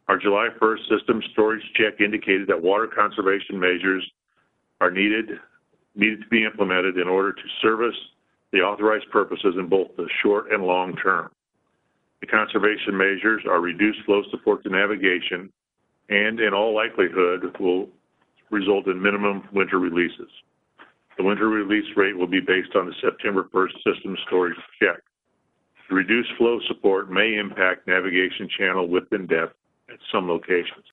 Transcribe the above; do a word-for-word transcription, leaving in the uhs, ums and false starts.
Our July first system storage check indicated that water conservation measures are needed, needed to be implemented in order to service the authorized purposes in both the short and long term. The conservation measures are reduced flow support to navigation and, in all likelihood, will result in minimum winter releases. The winter release rate will be based on the September first system storage check. The reduced flow support may impact navigation channel width and depth at some locations.